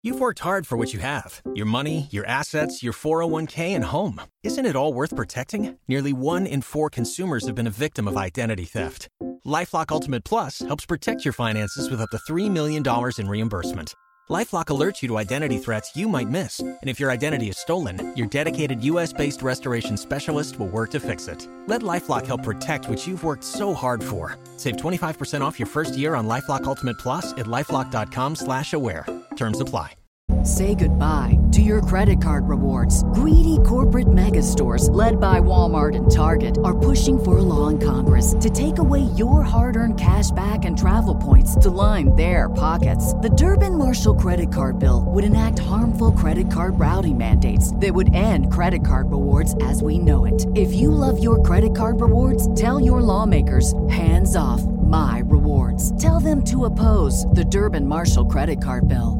You've worked hard for what you have. Your money, your assets, your 401k, and home. Isn't it all worth protecting? Nearly 1 in 4 consumers have been a victim of identity theft. LifeLock Ultimate Plus helps protect your finances with up to $3 million in reimbursement. LifeLock alerts you to identity threats you might miss. And if your identity is stolen, your dedicated U.S.-based restoration specialist will work to fix it. Let LifeLock help protect what you've worked so hard for. Save 25% off your first year on LifeLock Ultimate Plus at LifeLock.com/aware. Terms apply. Say goodbye to your credit card rewards. Greedy corporate mega stores, led by Walmart and Target, are pushing for a law in Congress to take away your hard-earned cash back and travel points to line their pockets. The Durbin-Marshall credit card bill would enact harmful credit card routing mandates that would end credit card rewards as we know it. If you love your credit card rewards, tell your lawmakers, hands off my rewards. Tell them to oppose the Durbin-Marshall credit card bill.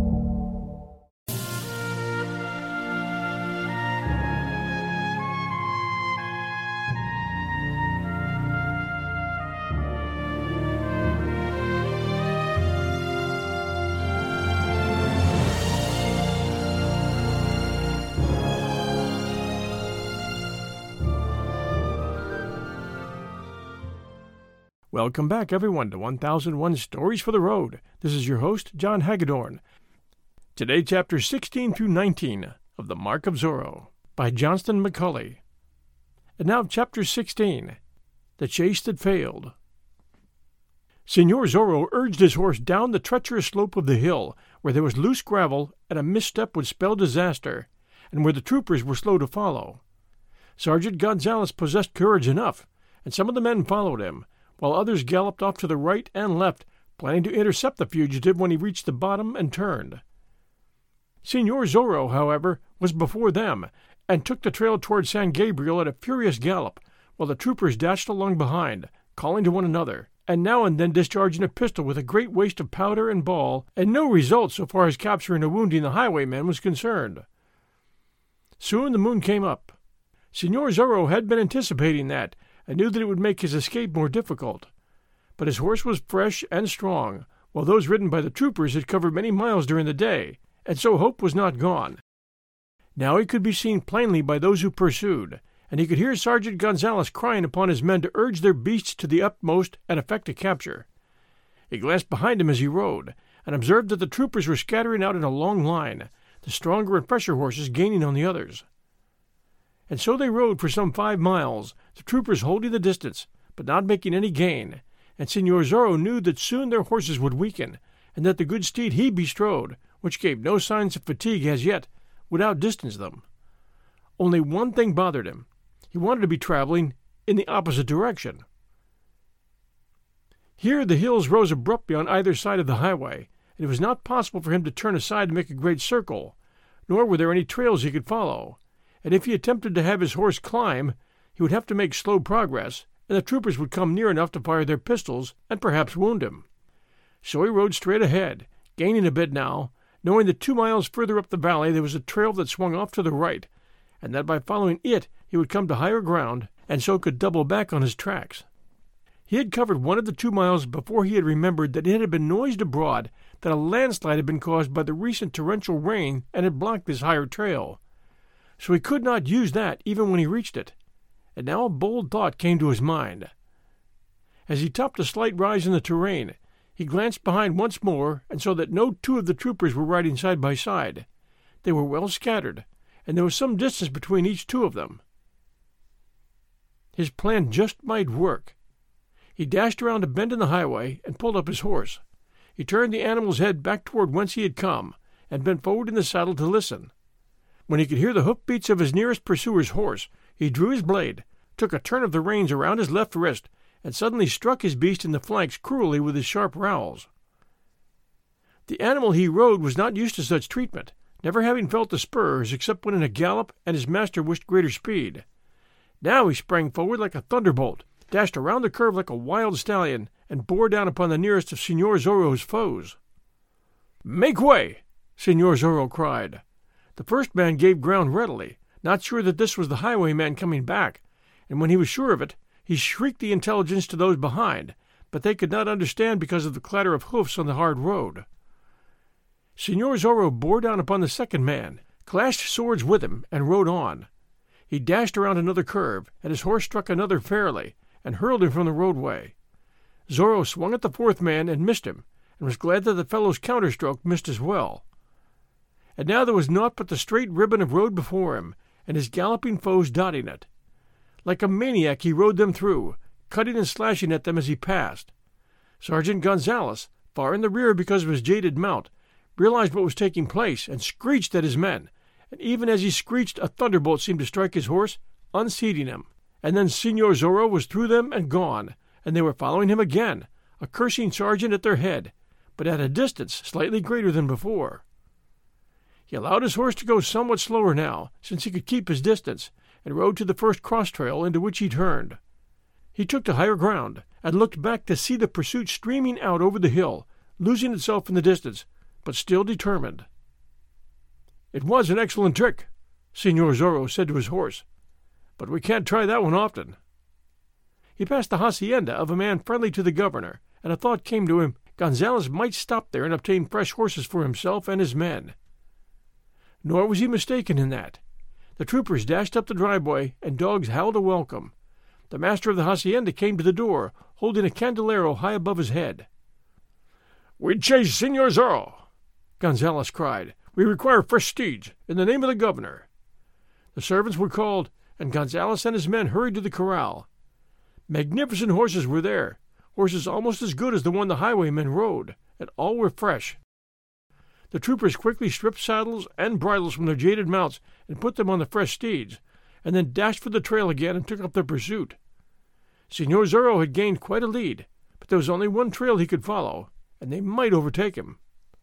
Welcome back, everyone, to 1001 Stories for the Road. This is your host, John Hagedorn. Today, chapters 16 through 19 of The Mark of Zorro by Johnston McCulley. And now, chapter 16, The Chase That Failed. Signor Zorro urged his horse down the treacherous slope of the hill, where there was loose gravel and a misstep would spell disaster, and where the troopers were slow to follow. Sergeant Gonzalez possessed courage enough, and some of the men followed him, while others galloped off to the right and left, planning to intercept the fugitive when he reached the bottom and turned. Signor Zorro, however, was before them, and took the trail toward San Gabriel at a furious gallop, while the troopers dashed along behind, calling to one another, and now and then discharging a pistol with a great waste of powder and ball, and no result so far as capturing or wounding the highwayman was concerned. Soon the moon came up. Signor Zorro had been anticipating that, and knew that it would make his escape more difficult. But his horse was fresh and strong, while those ridden by the troopers had covered many miles during the day, and so hope was not gone. Now he could be seen plainly by those who pursued, and he could hear Sergeant Gonzalez crying upon his men to urge their beasts to the utmost and effect a capture. He glanced behind him as he rode, and observed that the troopers were scattering out in a long line, the stronger and fresher horses gaining on the others. And so they rode for some 5 miles, the troopers holding the distance, but not making any gain, and Signor Zorro knew that soon their horses would weaken, and that the good steed he bestrode, which gave no signs of fatigue as yet, would outdistance them. Only one thing bothered him. He wanted to be traveling in the opposite direction. Here the hills rose abruptly on either side of the highway, and it was not possible for him to turn aside and make a great circle, nor were there any trails he could follow. And if he attempted to have his horse climb, he would have to make slow progress, and the troopers would come near enough to fire their pistols and perhaps wound him. So he rode straight ahead, gaining a bit now, knowing that 2 miles further up the valley there was a trail that swung off to the right, and that by following it he would come to higher ground, and so could double back on his tracks. He had covered one of the 2 miles before he had remembered that it had been noised abroad that a landslide had been caused by the recent torrential rain and had blocked this higher trail. So he could not use that even when he reached it, and now a bold thought came to his mind. As he topped a slight rise in the terrain, he glanced behind once more and saw that no 2 of the troopers were riding side by side. They were well scattered, and there was some distance between each 2 of them. His plan just might work. He dashed around a bend in the highway and pulled up his horse. He turned the animal's head back toward whence he had come, and bent forward in the saddle to listen. When he could hear the hoof-beats of his nearest pursuer's horse, he drew his blade, took a turn of the reins around his left wrist, and suddenly struck his beast in the flanks cruelly with his sharp rowels. The animal he rode was not used to such treatment, never having felt the spurs except when in a gallop and his master wished greater speed. Now he sprang forward like a thunderbolt, dashed around the curve like a wild stallion, and bore down upon the nearest of Signor Zorro's foes. "Make way!" Signor Zorro cried. The first man gave ground readily, not sure that this was the highwayman coming back, and when he was sure of it, he shrieked the intelligence to those behind, but they could not understand because of the clatter of hoofs on the hard road. Señor Zorro bore down upon the second man, clashed swords with him, and rode on. He dashed around another curve, and his horse struck another fairly, and hurled him from the roadway. Zorro swung at the fourth man and missed him, and was glad that the fellow's counterstroke missed as well. And now there was naught but the straight ribbon of road before him, and his galloping foes dotting it. Like a maniac he rode them through, cutting and slashing at them as he passed. Sergeant Gonzalez, far in the rear because of his jaded mount, realized what was taking place and screeched at his men, and even as he screeched a thunderbolt seemed to strike his horse, unseating him. And then Señor Zorro was through them and gone, and they were following him again, a cursing sergeant at their head, but at a distance slightly greater than before. He allowed his horse to go somewhat slower now, since he could keep his distance, and rode to the first cross-trail into which he turned. He took to higher ground, and looked back to see the pursuit streaming out over the hill, losing itself in the distance, but still determined. "It was an excellent trick," Señor Zorro said to his horse, "but we can't try that one often." He passed the hacienda of a man friendly to the governor, and a thought came to him Gonzalez might stop there and obtain fresh horses for himself and his men. Nor was he mistaken in that. The troopers dashed up the driveway, and dogs howled a welcome. The master of the hacienda came to the door, holding a candelero high above his head. "We chase Señor Zorro," Gonzalez cried. "We require fresh steeds, in the name of the governor." The servants were called, and Gonzalez and his men hurried to the corral. Magnificent horses were there, horses almost as good as the one the highwaymen rode, and all were fresh. The troopers quickly stripped saddles and bridles from their jaded mounts and put them on the fresh steeds, and then dashed for the trail again and took up the pursuit. Señor Zorro had gained quite a lead, but there was only one trail he could follow, and they might overtake him.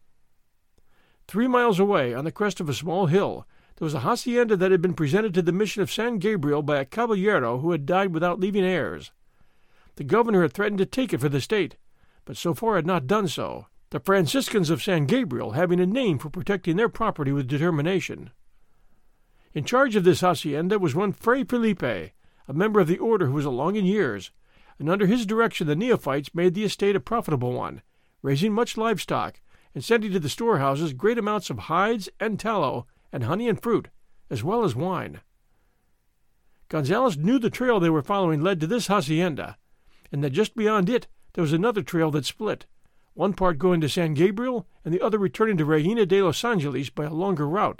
3 miles away, on the crest of a small hill, there was a hacienda that had been presented to the mission of San Gabriel by a caballero who had died without leaving heirs. The governor had threatened to take it for the state, but so far had not done so, the Franciscans of San Gabriel having a name for protecting their property with determination. In charge of this hacienda was one Fray Felipe, a member of the order who was along in years, and under his direction the neophytes made the estate a profitable one, raising much livestock, and sending to the storehouses great amounts of hides and tallow and honey and fruit, as well as wine. Gonzalez knew the trail they were following led to this hacienda, and that just beyond it there was another trail that split, one part going to San Gabriel and the other returning to Reina de los Angeles by a longer route.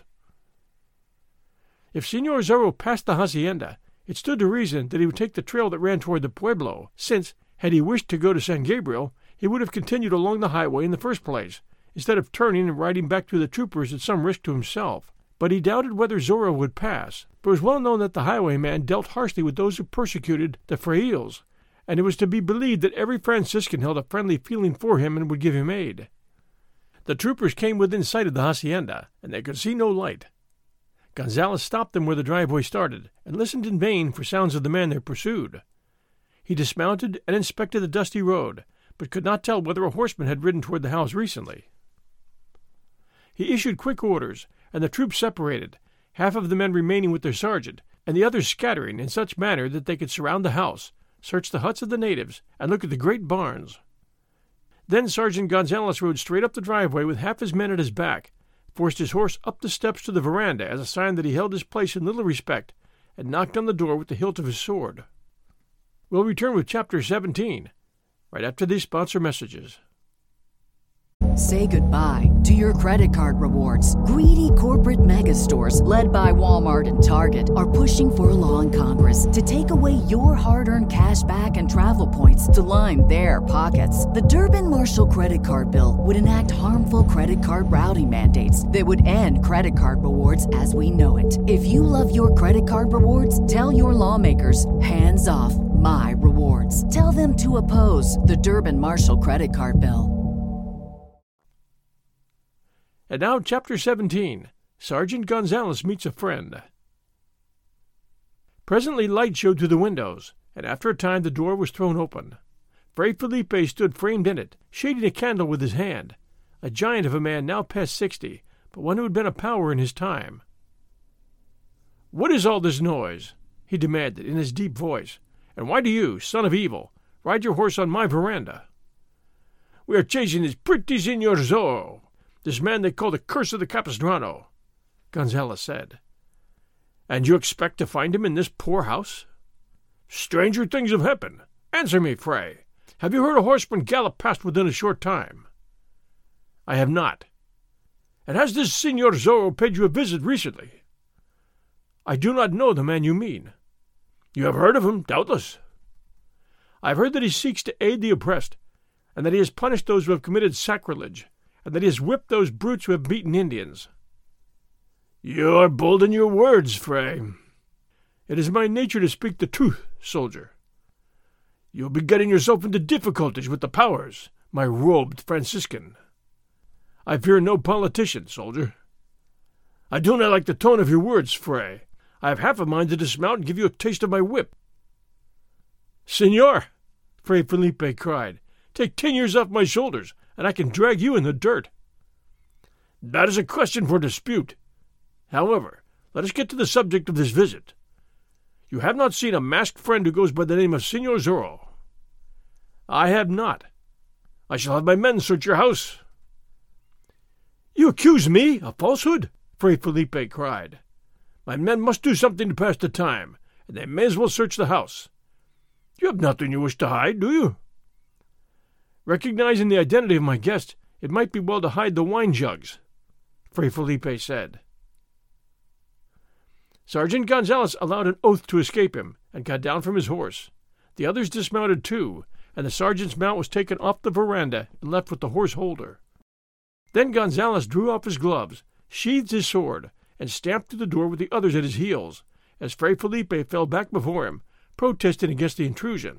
If Señor Zorro passed the hacienda, it stood to reason that he would take the trail that ran toward the pueblo, since, had he wished to go to San Gabriel, he would have continued along the highway in the first place, instead of turning and riding back to the troopers at some risk to himself. But he doubted whether Zorro would pass, for it was well known that the highwayman dealt harshly with those who persecuted the frailes, and it was to be believed that every Franciscan held a friendly feeling for him and would give him aid. The troopers came within sight of the hacienda, and they could see no light. Gonzalez stopped them where the driveway started, and listened in vain for sounds of the man they pursued. He dismounted and inspected the dusty road, but could not tell whether a horseman had ridden toward the house recently. He issued quick orders, and the troops separated, half of the men remaining with their sergeant, and the others scattering in such manner that they could surround the house, search the huts of the natives, and look at the great barns. Then Sergeant Gonzalez rode straight up the driveway with half his men at his back, forced his horse up the steps to the veranda as a sign that he held his place in little respect, and knocked on the door with the hilt of his sword. We'll return with Chapter 17, right after these sponsor messages. Say goodbye to your credit card rewards. Greedy corporate mega stores, led by Walmart and Target, are pushing for a law in Congress to take away your hard-earned cash back and travel points to line their pockets. The Durbin-Marshall credit card bill would enact harmful credit card routing mandates that would end credit card rewards as we know it. If you love your credit card rewards, tell your lawmakers, hands off my rewards. Tell them to oppose the Durbin-Marshall credit card bill. And now Chapter 17, Sergeant Gonzalez Meets a Friend. Presently light showed through the windows, and after a time the door was thrown open. Fray Felipe stood framed in it, shading a candle with his hand, a giant of a man now past 60, but one who had been a power in his time. "What is all this noise?" he demanded in his deep voice, "and why do you, son of evil, ride your horse on my veranda?" "We are chasing this pretty Señor Zorro. this man they call the Curse of the Capistrano," Gonzales said. "And you expect to find him in this poor house?" "Stranger things have happened. Answer me, Fray. Have you heard a horseman gallop past within a short time?" "I have not." "And has this Signor Zorro paid you a visit recently?" "I do not know the man you mean." "You have heard of him, doubtless." "I have heard that he seeks to aid the oppressed, and that he has punished those who have committed sacrilege, and that he has whipped those brutes who have beaten Indians." "You are bold in your words, Fray." "It is my nature to speak the truth, soldier." "You'll be getting yourself into difficulties with the powers, my robed Franciscan." "I fear no politician, soldier." "I do not like the tone of your words, Fray. I have half a mind to dismount and give you a taste of my whip." "Senor," Fray Felipe cried, "take 10 years off my shoulders, and I can drag you in the dirt." "That is a question for dispute. However, let us get to the subject of this visit. You have not seen a masked friend who goes by the name of Signor Zorro?" "I have not." "I shall have my men search your house." "You accuse me of falsehood?" Fray Felipe cried. "My men must do something to pass the time, and they may as well search the house. You have nothing you wish to hide, do you?" "Recognizing the identity of my guest, it might be well to hide the wine jugs," Fray Felipe said. Sergeant Gonzales allowed an oath to escape him, and got down from his horse. The others dismounted too, and the sergeant's mount was taken off the veranda and left with the horse holder. Then Gonzales drew off his gloves, sheathed his sword, and stamped through the door with the others at his heels, as Fray Felipe fell back before him, protesting against the intrusion.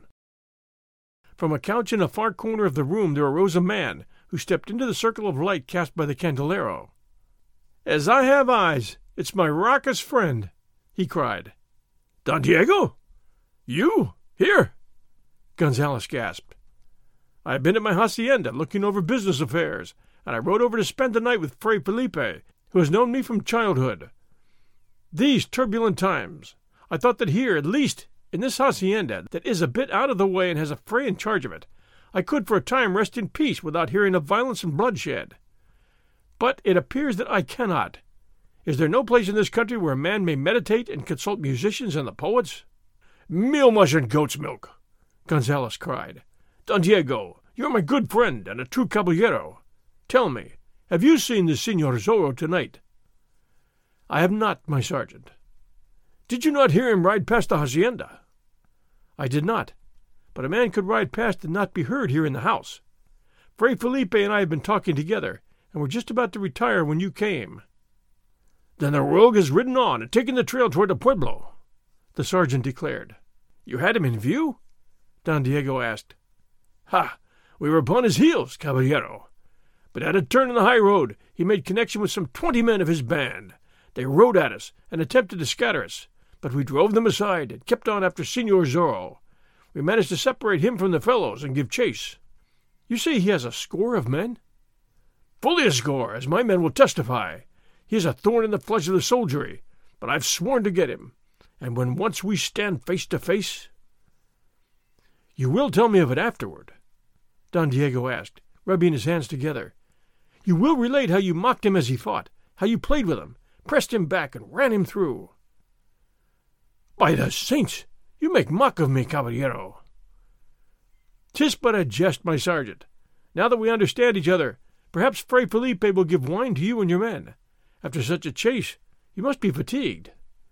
From a couch in a far corner of the room there arose a man, who stepped into the circle of light cast by the candelero. "As I have eyes, it's my raucous friend," he cried. "Don Diego? You? Here?" Gonzales gasped. "I have been at my hacienda looking over business affairs, and I rode over to spend the night with Fray Felipe, who has known me from childhood. These turbulent times, I thought that here, at least, in this hacienda that is a bit out of the way and has a Fray in charge of it, I could for a time rest in peace without hearing of violence and bloodshed. But it appears that I cannot. Is there no place in this country where a man may meditate and consult musicians and the poets?" "Meal mush and goat's milk," Gonzales cried. "Don Diego, you're my good friend and a true caballero. Tell me, have you seen the Signor Zorro tonight?" "I have not, my sergeant." "Did you not hear him ride past the hacienda?" "I did not, but a man could ride past and not be heard here in the house. Fray Felipe and I have been talking together, and were just about to retire when you came." "Then the rogue has ridden on and taken the trail toward the pueblo," the sergeant declared. "You had him in view?" Don Diego asked. "Ha! We were upon his heels, caballero. But at a turn in the high road he made connection with some 20 men of his band. They rode at us and attempted to scatter us, but we drove them aside and kept on after Signor Zorro. We managed to separate him from the fellows and give chase." "You say he has a score of men?" "Fully a score, as my men will testify. He is a thorn in the flesh of the soldiery, but I've sworn to get him, and when once we stand face to face—" "You will tell me of it afterward?" Don Diego asked, rubbing his hands together. "You will relate how you mocked him as he fought, how you played with him, pressed him back, and ran him through." "By the saints, you make mock of me, caballero." "'Tis but a jest, my sergeant. Now that we understand each other, perhaps Fray Felipe will give wine to you and your men. After such a chase, you must be fatigued."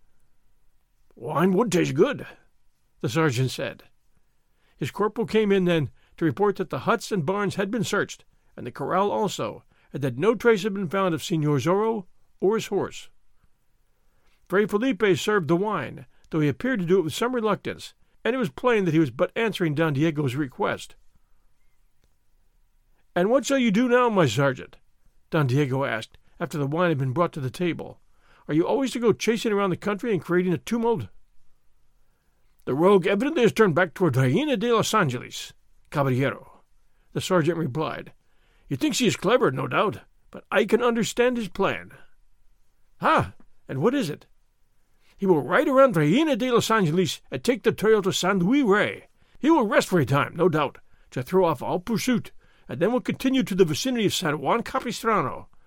"Wine would taste good," the sergeant said. His corporal came in then to report that the huts and barns had been searched, and the corral also, and that no trace had been found of Signor Zorro or his horse. Fray Felipe served the wine, though he appeared to do it with some reluctance, and it was plain that he was but answering Don Diego's request. "And what shall you do now, my sergeant?" Don Diego asked, after the wine had been brought to the table. "Are you always to go chasing around the country and creating a tumult?" "The rogue evidently has turned back toward Reina de los Angeles, caballero," the sergeant replied. "He thinks he is clever, no doubt, but I can understand his plan." "Ah, and what is it?" "He will ride around Reina de los Angeles and take the trail to San Luis Rey. He will rest for a time, no doubt, to throw off all pursuit, and then will continue to the vicinity of San Juan Capistrano,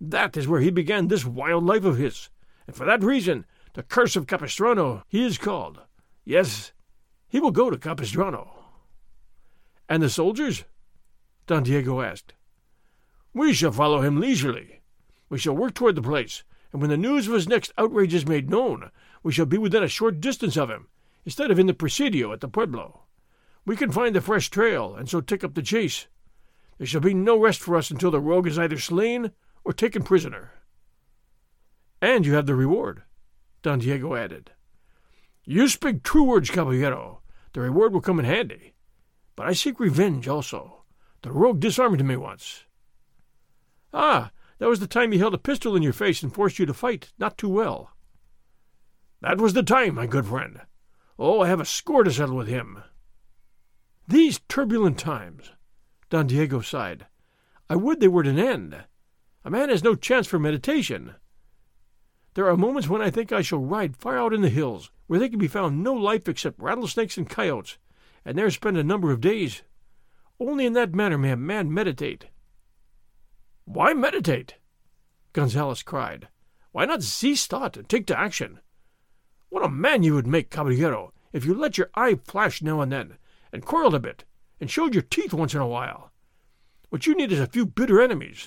That is where he began this wild life of his, and for that reason the curse of Capistrano he is called. Yes, he will go to Capistrano." "And the soldiers?" Don Diego asked. "We shall follow him leisurely. We shall work toward the place, and when the news of his next outrage is made known, we shall be within a short distance of him, instead of in the Presidio at the Pueblo. We can find the fresh trail, and so take up the chase. There shall be no rest for us until the rogue is either slain or taken prisoner." "And you have the reward," Don Diego added. "You speak true words, caballero. The reward will come in handy. But I seek revenge also. The rogue disarmed me once." "Ah, that was the time he held a pistol in your face and forced you to fight not too well." "That was the time, my good friend. Oh, I have a score to settle with him." "These turbulent times," Don Diego sighed. "I would they were at an end. A man has no chance for meditation. There are moments when I think I shall ride far out in the hills, where there can be found no life except rattlesnakes and coyotes, and there spend a number of days. Only in that manner may a man meditate." "Why meditate?" Gonzales cried. "Why not cease thought and take to action? What a man you would make, caballero, if you let your eye flash now and then, and quarreled a bit, and showed your teeth once in a while. What you need is a few bitter enemies."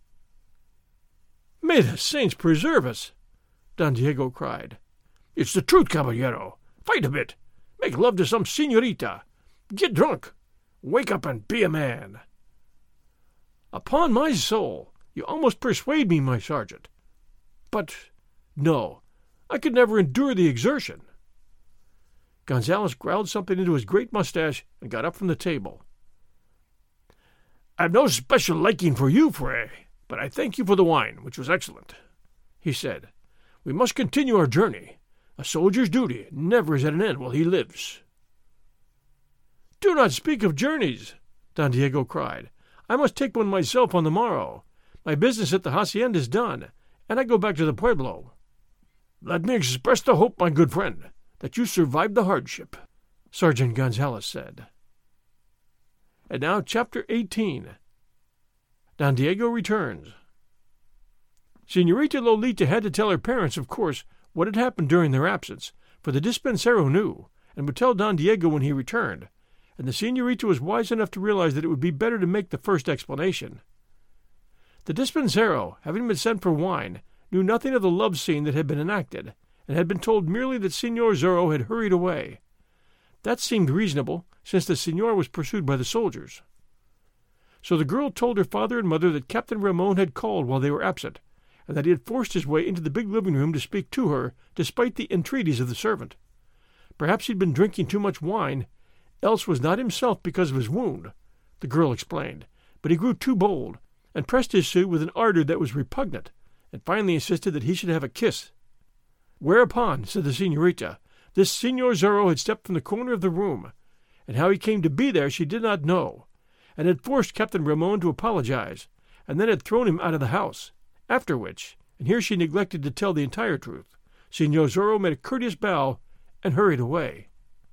"May the saints preserve us!" Don Diego cried. "It's the truth, caballero. Fight a bit. Make love to some senorita. Get drunk. Wake up and be a man." "Upon my soul, you almost persuade me, my sergeant. But, no, I could never endure the exertion." Gonzales growled something into his great mustache and got up from the table. "I've no special liking for you, Fray, but I thank you for the wine, which was excellent," he said. "We must continue our journey. A soldier's duty never is at an end while he lives." "Do not speak of journeys," Don Diego cried. "I must take one myself on the morrow. My business at the hacienda is done, and I go back to the Pueblo." "Let me express the hope, my good friend, that you survived the hardship," Sergeant Gonzales said. And now Chapter 18. Don Diego returns. Senorita Lolita had to tell her parents, of course, what had happened during their absence, for the dispensero knew, and would tell Don Diego when he returned, and the senorita was wise enough to realize that it would be better to make the first explanation. The dispensero, having been sent for wine, knew nothing of the love scene that had been enacted, and had been told merely that Signor Zorro had hurried away. That seemed reasonable, since the signor was pursued by the soldiers. So the girl told her father and mother that Captain Ramon had called while they were absent, and that he had forced his way into the big living room to speak to her, despite the entreaties of the servant. Perhaps he'd been drinking too much wine, else was not himself because of his wound, the girl explained, but he grew too bold, and pressed his suit with an ardor that was repugnant, and finally insisted that he should have a kiss. Whereupon, said the senorita, this Signor Zorro had stepped from the corner of the room, and how he came to be there she did not know, and had forced Captain Ramon to apologize, and then had thrown him out of the house, after which, and here she neglected to tell the entire truth, Signor Zorro made a courteous bow and hurried away.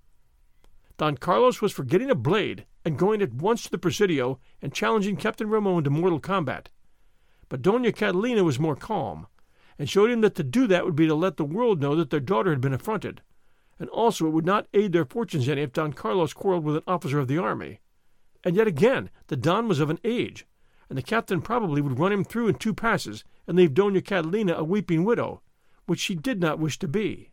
Don Carlos was for getting a blade and going at once to the Presidio and challenging Captain Ramon to mortal combat. But Doña Catalina was more calm, and showed him that to do that would be to let the world know that their daughter had been affronted, and also it would not aid their fortunes any if Don Carlos quarreled with an officer of the army. And yet again, the Don was of an age, and the captain probably would run him through in 2 passes and leave Doña Catalina a weeping widow, which she did not wish to be.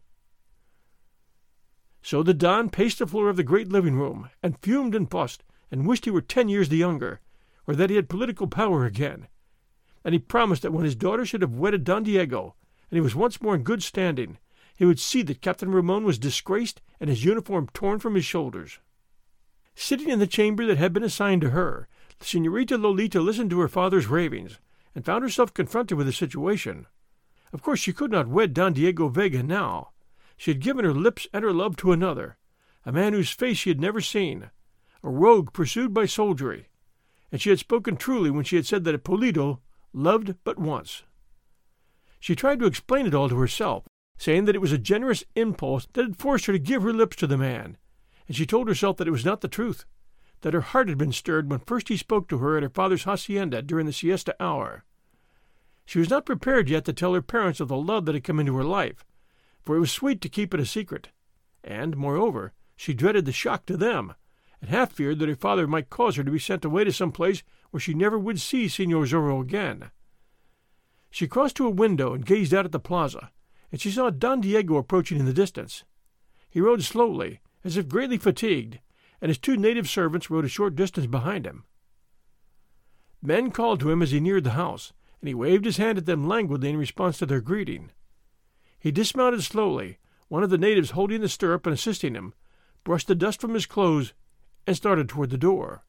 So the Don paced the floor of the great living room, and fumed and fussed, and wished he were 10 years the younger, or that he had political power again. And he promised that when his daughter should have wedded Don Diego, and he was once more in good standing, he would see that Captain Ramon was disgraced and his uniform torn from his shoulders. Sitting in the chamber that had been assigned to her, the Senorita Lolita listened to her father's ravings, and found herself confronted with a situation. Of course she could not wed Don Diego Vega now. She had given her lips and her love to another, a man whose face she had never seen, a rogue pursued by soldiery, and she had spoken truly when she had said that Ippolito loved but once. She tried to explain it all to herself, saying that it was a generous impulse that had forced her to give her lips to the man, and she told herself that it was not the truth, that her heart had been stirred when first he spoke to her at her father's hacienda during the siesta hour. She was not prepared yet to tell her parents of the love that had come into her life, for it was sweet to keep it a secret, and, moreover, she dreaded the shock to them, and half feared that her father might cause her to be sent away to some place where she never would see Señor Zorro again. She crossed to a window and gazed out at the plaza, and she saw Don Diego approaching in the distance. He rode slowly, as if greatly fatigued, and his 2 native servants rode a short distance behind him. Men called to him as he neared the house, and he waved his hand at them languidly in response to their greeting. He dismounted slowly, one of the natives holding the stirrup and assisting him, brushed the dust from his clothes, and started toward the door.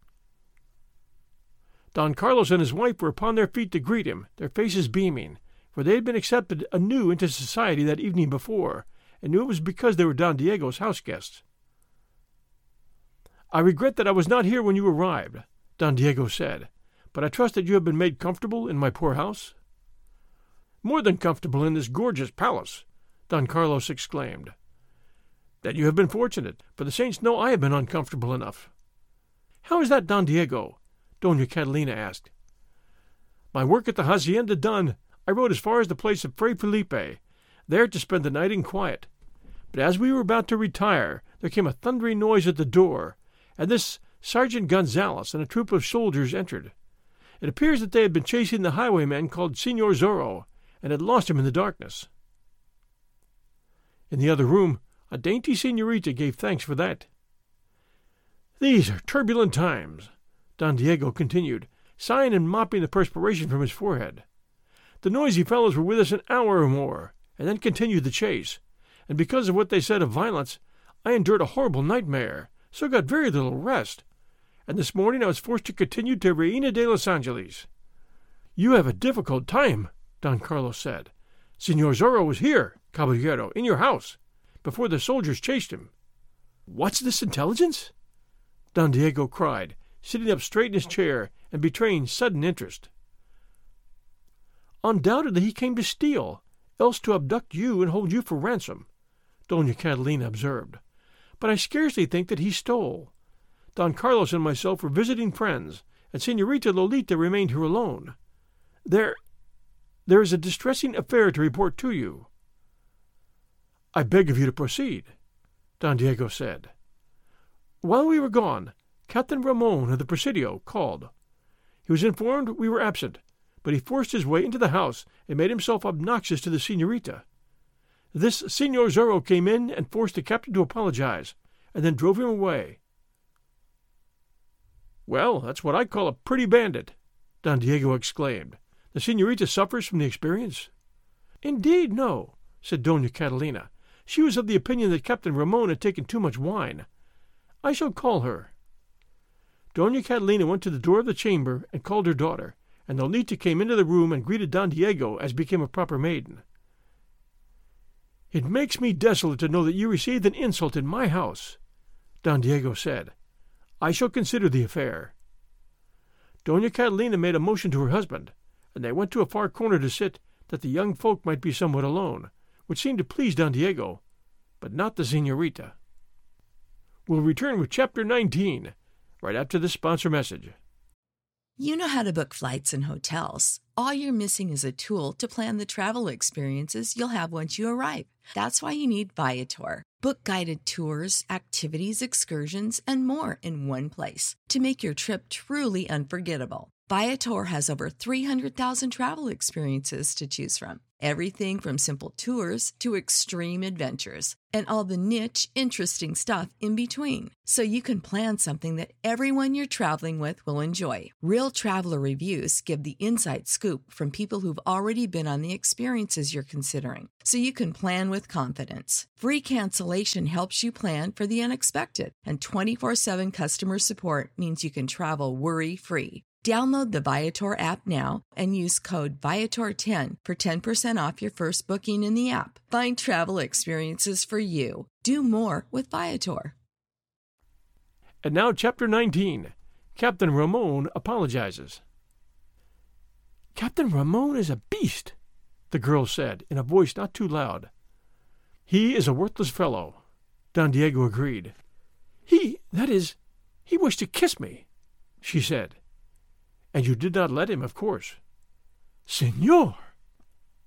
Don Carlos and his wife were upon their feet to greet him, their faces beaming, for they had been accepted anew into society that evening before, and knew it was because they were Don Diego's house guests. "I regret that I was not here when you arrived," Don Diego said, "but I trust that you have been made comfortable in my poor house?" "More than comfortable in this gorgeous palace," Don Carlos exclaimed. "Then you have been fortunate, for the saints know I have been uncomfortable enough." "How is that, Don Diego?" Doña Catalina asked. "My work at the hacienda done, I rode as far as the place of Fray Felipe, there to spend the night in quiet. But as we were about to retire, there came a thundering noise at the door, and this Sergeant Gonzales and a troop of soldiers entered. It appears that they had been chasing the highwayman called Señor Zorro, and had lost him in the darkness." In the other room, a dainty señorita gave thanks for that. "These are turbulent times," Don Diego continued, sighing and mopping the perspiration from his forehead. "The noisy fellows were with us an hour or more, and then continued the chase, and because of what they said of violence, I endured a horrible nightmare, so got very little rest, and this morning I was forced to continue to Reina de los Angeles." "You have a difficult time," Don Carlos said. "Señor Zorro was here, caballero, in your house, before the soldiers chased him." "What's this intelligence?" Don Diego cried, sitting up straight in his chair and betraying sudden interest. "Undoubtedly he came to steal, else to abduct you and hold you for ransom," Doña Catalina observed. "But I scarcely think that he stole. Don Carlos and myself were visiting friends, and Señorita Lolita remained here alone. There is a distressing affair to report to you." "I beg of you to proceed," Don Diego said. "While we were gone, Captain Ramon of the Presidio called. He was informed we were absent, but he forced his way into the house and made himself obnoxious to the señorita. This Señor Zorro came in and forced the captain to apologize, and then drove him away." "Well, that's what I call a pretty bandit," Don Diego exclaimed. "The señorita suffers from the experience?" "Indeed, no," said Doña Catalina. "She was of the opinion that Captain Ramon had taken too much wine. I shall call her." Doña Catalina went to the door of the chamber and called her daughter, and Lolita came into the room and greeted Don Diego as became a proper maiden. "It makes me desolate to know that you received an insult in my house," Don Diego said. "I shall consider the affair." Doña Catalina made a motion to her husband, and they went to a far corner to sit, that the young folk might be somewhat alone, which seemed to please Don Diego, but not the señorita. We'll return with Chapter 19, right after this sponsor message. You know how to book flights and hotels. All you're missing is a tool to plan the travel experiences you'll have once you arrive. That's why you need Viator. Book guided tours, activities, excursions, and more in one place to make your trip truly unforgettable. Viator has over 300,000 travel experiences to choose from. Everything from simple tours to extreme adventures and all the niche, interesting stuff in between. So you can plan something that everyone you're traveling with will enjoy. Real traveler reviews give the inside scoop from people who've already been on the experiences you're considering. So you can plan with confidence. Free cancellation helps you plan for the unexpected. And 24/7 customer support means you can travel worry-free. Download the Viator app now and use code Viator10 for 10% off your first booking in the app. Find travel experiences for you. Do more with Viator. And now Chapter 19. Captain Ramon apologizes. "Captain Ramon is a beast," the girl said, in a voice not too loud. "He is a worthless fellow," Don Diego agreed. He wished to kiss me," she said. "And you did not let him, of course." "Señor!"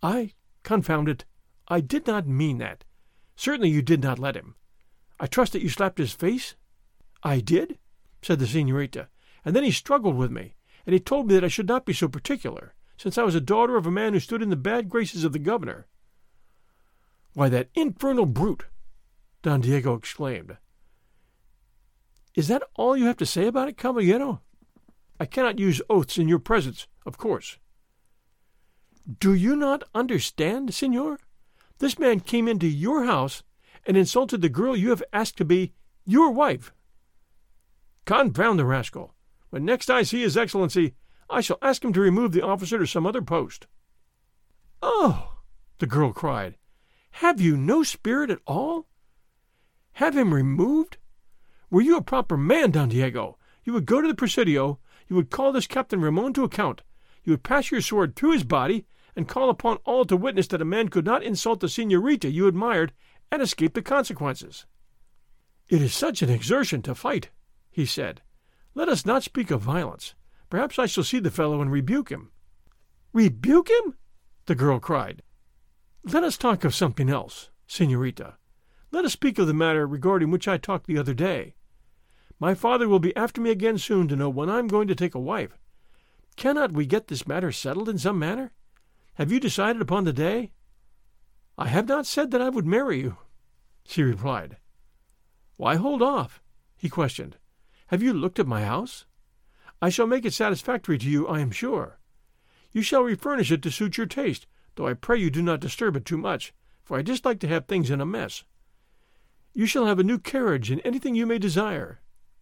Confound it, I did not mean that. Certainly you did not let him. I trust that you slapped his face?" "I did," said the señorita, "and then he struggled with me, and he told me that I should not be so particular, since I was a daughter of a man who stood in the bad graces of the governor." "Why, that infernal brute!" Don Diego exclaimed. "Is that all you have to say about it, caballero? I cannot use oaths in your presence, of course." "Do you not understand, señor? This man came into your house and insulted the girl you have asked to be your wife." "Confound the rascal! When next I see His Excellency, I shall ask him to remove the officer to some other post." "Oh!" the girl cried. "Have you no spirit at all? Have him removed? Were you a proper man, Don Diego, you would go to the Presidio, you would call this Captain Ramon to account, you would pass your sword through his body, and call upon all to witness that a man could not insult the señorita you admired and escape the consequences." "It is such an exertion to fight," he said. "Let us not speak of violence. Perhaps I shall see the fellow and rebuke him." "Rebuke him?" the girl cried. "Let us talk of something else, señorita. Let us speak of the matter regarding which I talked the other day. My father will be after me again soon to know when I am going to take a wife. Cannot we get this matter settled in some manner? Have you decided upon the day?" "I have not said that I would marry you," she replied. "Why hold off?" he questioned. "Have you looked at my house? I shall make it satisfactory to you, I am sure. You shall refurnish it to suit your taste, though I pray you do not disturb it too much, for I dislike to have things in a mess. You shall have a new carriage and anything you may desire."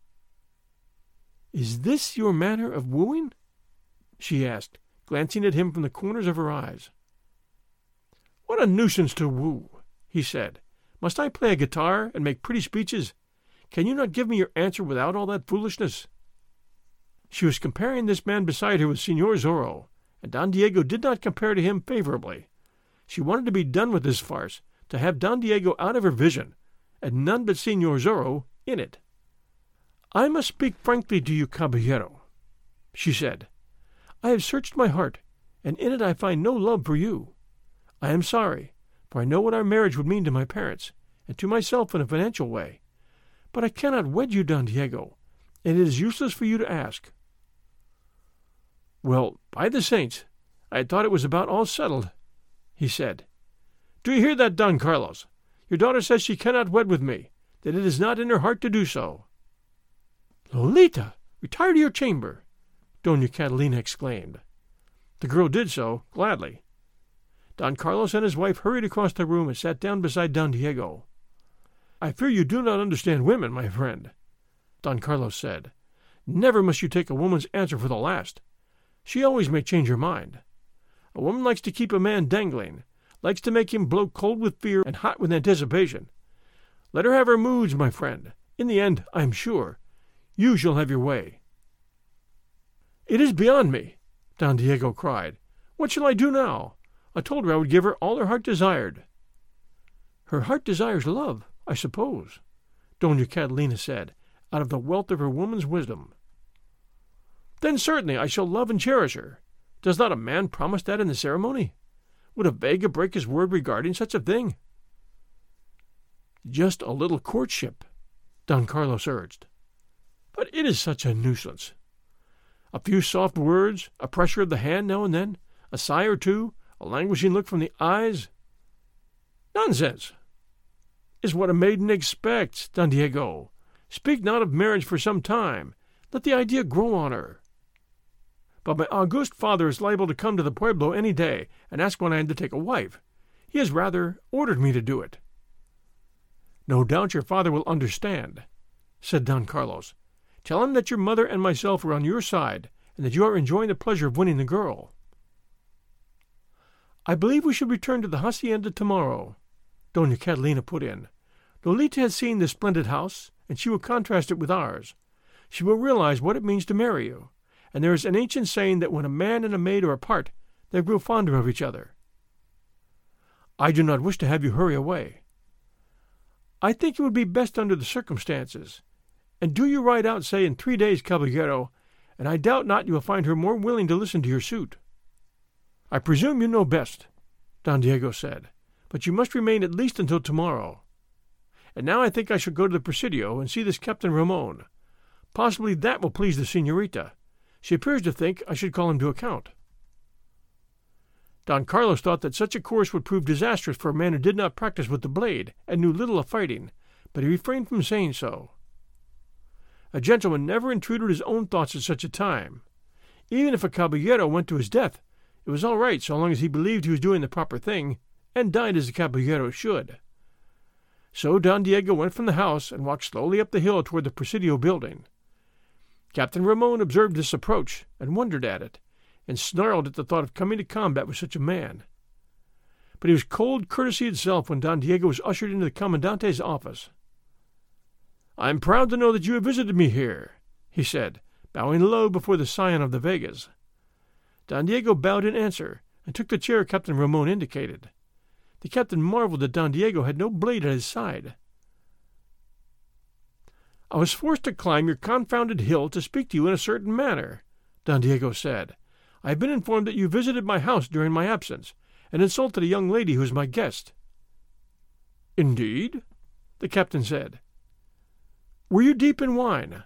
"Is this your manner of wooing?" she asked, glancing at him from the corners of her eyes. "What a nuisance to woo," he said. "Must I play a guitar and make pretty speeches? Can you not give me your answer without all that foolishness?" She was comparing this man beside her with Señor Zorro, and Don Diego did not compare to him favorably. She wanted to be done with this farce, to have Don Diego out of her vision, and none but Señor Zorro in it. "I must speak frankly to you, caballero," she said. "I have searched my heart, and in it I find no love for you. I am sorry, for I know what our marriage would mean to my parents, and to myself in a financial way. But I cannot wed you, Don Diego, and it is useless for you to ask." "Well, by the saints, I had thought it was about all settled," he said. "Do you hear that, Don Carlos? Your daughter says she cannot wed with me, that it is not in her heart to do so." "Lolita, retire to your chamber," Doña Catalina exclaimed. The girl did so, gladly. Don Carlos and his wife hurried across the room and sat down beside Don Diego. "I fear you do not understand women, my friend," Don Carlos said. "Never must you take a woman's answer for the last. She always may change her mind. A woman likes to keep a man dangling, likes to make him blow cold with fear and hot with anticipation. Let her have her moods, my friend. In the end, I am sure, you shall have your way." "It is beyond me," Don Diego cried. "What shall I do now? I told her I would give her all her heart desired." "Her heart desires love, I suppose," Doña Catalina said, out of the wealth of her woman's wisdom. "Then certainly I shall love and cherish her. Does not a man promise that in the ceremony? Would a Vega break his word regarding such a thing?" "Just a little courtship," Don Carlos urged. "But it is such a nuisance. A few soft words, a pressure of the hand now and then, a sigh or two, a languishing look from the eyes. Nonsense! Is what a maiden expects, Don Diego. Speak not of marriage for some time. Let the idea grow on her. But my august father is liable to come to the pueblo any day and ask when I am to take a wife. He has rather ordered me to do it." "No doubt your father will understand," said Don Carlos. "Tell him that your mother and myself are on your side, and that you are enjoying the pleasure of winning the girl." "I believe we should return to the hacienda tomorrow," Doña Catalina put in. "Lolita has seen this splendid house, and she will contrast it with ours. She will realize what it means to marry you, and there is an ancient saying that when a man and a maid are apart, they grow fonder of each other." "I do not wish to have you hurry away." "I think it would be best under the circumstances. And do you ride out, say, in 3 days, caballero, and I doubt not you will find her more willing to listen to your suit." "I presume you know best," Don Diego said, "but you must remain at least until tomorrow. And now I think I shall go to the Presidio and see this Captain Ramon. Possibly that will please the señorita. She appears to think I should call him to account." Don Carlos thought that such a course would prove disastrous for a man who did not practice with the blade and knew little of fighting, but he refrained from saying so. A gentleman never intruded his own thoughts at such a time. Even if a caballero went to his death, it was all right so long as he believed he was doing the proper thing, and died as a caballero should. So Don Diego went from the house and walked slowly up the hill toward the Presidio building. Captain Ramon observed this approach and wondered at it, and snarled at the thought of coming to combat with such a man. But he was cold courtesy itself when Don Diego was ushered into the Comandante's office. "I am proud to know that you have visited me here," he said, bowing low before the scion of the Vegas. Don Diego bowed in answer, and took the chair Captain Ramon indicated. The captain marveled that Don Diego had no blade at his side. "I was forced to climb your confounded hill to speak to you in a certain manner," Don Diego said. "I have been informed that you visited my house during my absence, and insulted a young lady who is my guest." "Indeed?" the captain said. "Were you deep in wine?"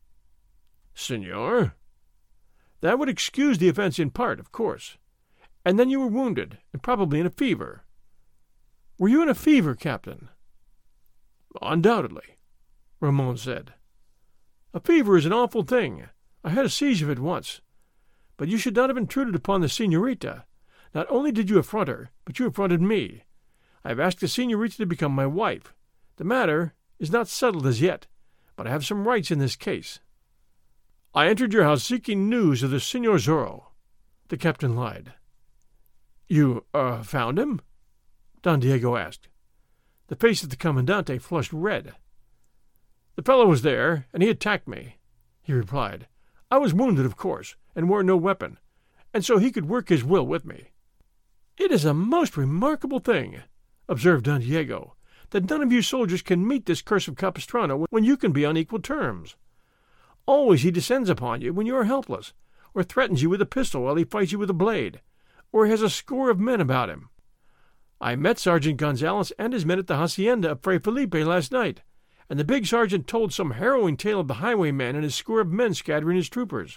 "Senor?" "That would excuse the offense in part, of course. And then you were wounded, and probably in a fever." "Were you in a fever, Captain?" "Undoubtedly," Ramon said. "A fever is an awful thing. I had a siege of it once. But you should not have intruded upon the señorita. Not only did you affront her, but you affronted me. I have asked the señorita to become my wife. The matter is not settled as yet, but I have some rights in this case." "I entered your house seeking news of the Señor Zorro," the captain lied. "You, found him?" Don Diego asked. The face of the Commandante flushed red. "The fellow was there, and he attacked me," he replied. "I was wounded, of course, and wore no weapon, and so he could work his will with me." "It is a most remarkable thing," observed Don Diego, "that none of you soldiers can meet this curse of Capistrano when you can be on equal terms. Always he descends upon you when you are helpless, or threatens you with a pistol while he fights you with a blade, or has a score of men about him. I met Sergeant Gonzalez and his men at the hacienda of Fray Felipe last night, and the big sergeant told some harrowing tale of the highwayman and his score of men scattering his troopers."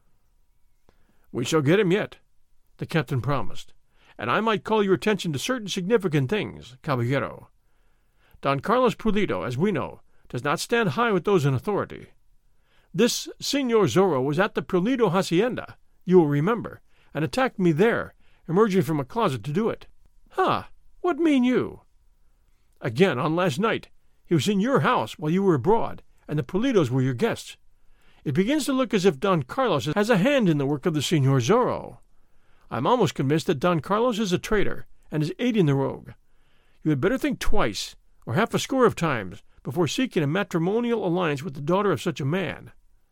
"We shall get him yet," the captain promised, "and I might call your attention to certain significant things, caballero. Don Carlos Pulido, as we know, does not stand high with those in authority. This Señor Zorro was at the Pulido hacienda, you will remember, and attacked me there, emerging from a closet to do it." "Ha! What mean you?" "Again, on last night, he was in your house while you were abroad, and the Pulidos were your guests. It begins to look as if Don Carlos has a hand in the work of the Señor Zorro. I am almost convinced that Don Carlos is a traitor, and is aiding the rogue. You had better think twice, or half a score of times, before seeking a matrimonial alliance with the daughter of such a man."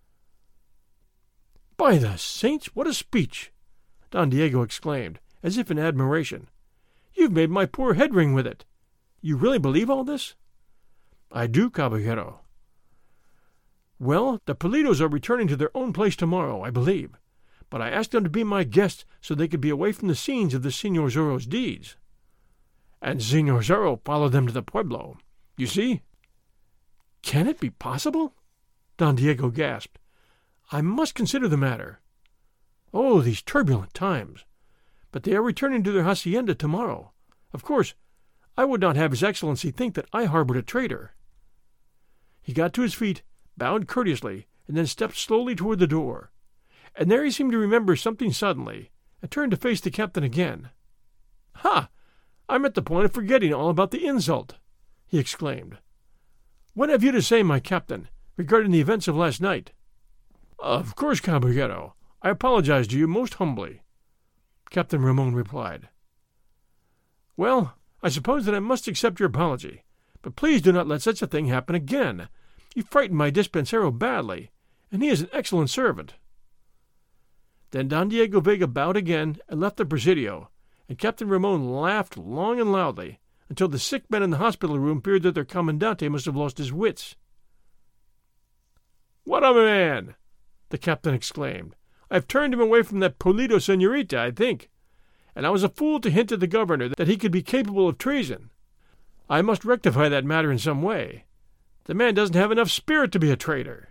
"By the saints, what a speech!" Don Diego exclaimed, as if in admiration. "You've made my poor head ring with it. You really believe all this?" "I do, caballero." "Well, the Pulidos are returning to their own place tomorrow, I believe, but I asked them to be my guests so they could be away from the scenes of the Señor Zorro's deeds. And Señor Zorro followed them to the pueblo. You see?" "Can it be possible?" Don Diego gasped. "I must consider the matter. Oh, these turbulent times! But they are returning to their hacienda tomorrow. Of course, I would not have His Excellency think that I harbored a traitor." He got to his feet, bowed courteously, and then stepped slowly toward the door. And there he seemed to remember something suddenly, and turned to face the captain again. "Ha! I'm at the point of forgetting all about the insult," he exclaimed. "What have you to say, my captain, regarding the events of last night?" "Of course, caballero, I apologize to you most humbly," Captain Ramon replied. "Well, I suppose that I must accept your apology, but please do not let such a thing happen again. You frightened my dispensero badly, and he is an excellent servant." Then Don Diego Vega bowed again and left the Presidio, and Captain Ramon laughed long and loudly, until the sick men in the hospital room feared that their commandante must have lost his wits. "What a man!" the captain exclaimed. "I've turned him away from that Pulido señorita, I think. and I was a fool to hint to the governor that he could be capable of treason. I must rectify that matter in some way. The man doesn't have enough spirit to be a traitor.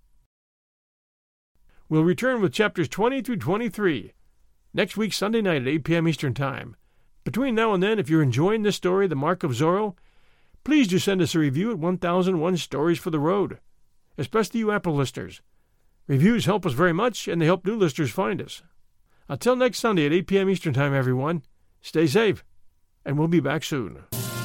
We'll return with chapters 20 through 23 next week, Sunday night at 8 p.m. Eastern Time. Between now and then, if you're enjoying this story, The Mark of Zorro, please do send us a review at 1001 Stories for the Road, especially you Apple listeners. Reviews help us very much, and they help new listeners find us. Until next Sunday at 8 p.m. Eastern Time, everyone, stay safe, and we'll be back soon.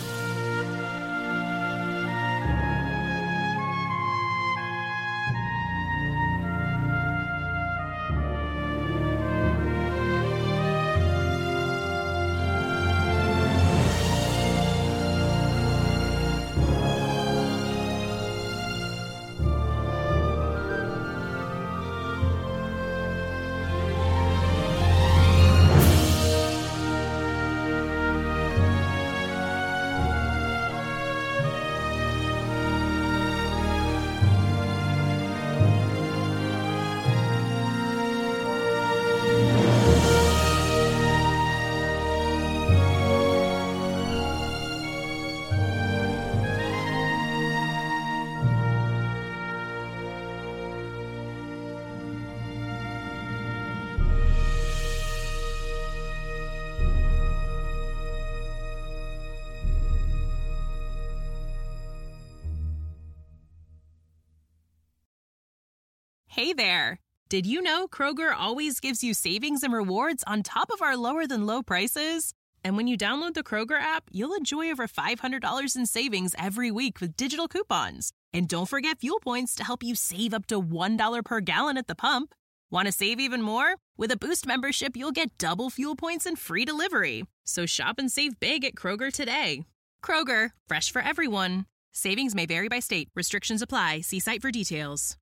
Hey there! Did you know Kroger always gives you savings and rewards on top of our lower-than-low prices? And when you download the Kroger app, you'll enjoy over $500 in savings every week with digital coupons. And don't forget fuel points to help you save up to $1 per gallon at the pump. Want to save even more? With a Boost membership, you'll get double fuel points and free delivery. So shop and save big at Kroger today. Kroger, fresh for everyone. Savings may vary by state. Restrictions apply. See site for details.